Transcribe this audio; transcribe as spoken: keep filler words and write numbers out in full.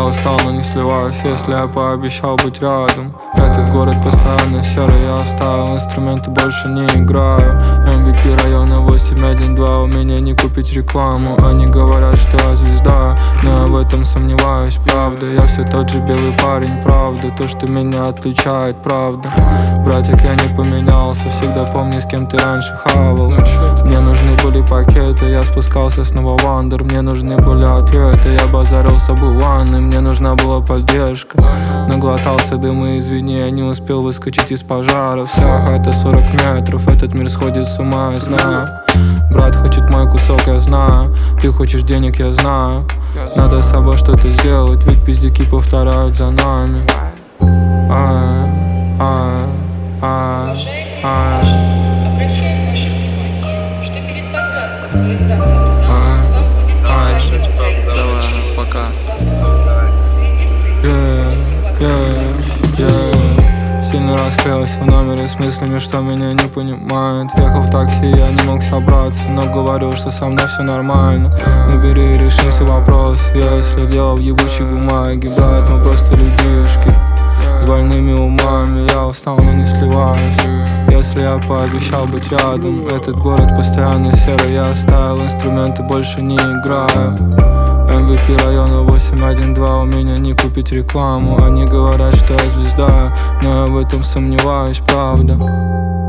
устал, но не сливаюсь, если я пообещал быть рядом. Этот город постоянно серый, я оставил инструменты, больше не играю. эм ви пи района восемь один два, у меня не купить рекламу. Они говорят, что я звезда, но я в этом сомневаюсь, правда. Я все тот же белый парень, правда. То, что меня отличает, правда. Братик, я не поменялся, всегда помни, с кем ты раньше хавал. Мне нужны были пакеты, я спускался снова в андер. Мне нужны были ответы, я базарил с собой в ванной. Мне нужна была поддержка, наглотался дыма, извини, я не успел выскочить из пожара. Вся хата сорок метров, этот мир сходит с ума, я знаю. Брат хочет мой кусок, я знаю. Ты хочешь денег, я знаю. Надо с собой что-то сделать, ведь пиздюки повторяют за нами. Ай, ай, ай, ай. Обращаем ваше внимание, что перед посадкой поезда Самсунг вам будет показывать пять пока. В связи с этим Yeah, yeah. Сильно расклеился в номере с мыслями, что меня не понимают. Ехал в такси, я не мог собраться, но говорил, что со мной все нормально. Набери и решим все вопросы. Я если делал в ебучей бумаге, брат, мы просто людишки с больными умами. Я устал, но не сливаюсь, если я пообещал быть рядом. Этот город постоянно серый, я оставил инструменты, больше не играю. эм ви пи района восемь один два, у меня не купить рекламу. Они говорят, что я звезда, но я в этом сомневаюсь, правда.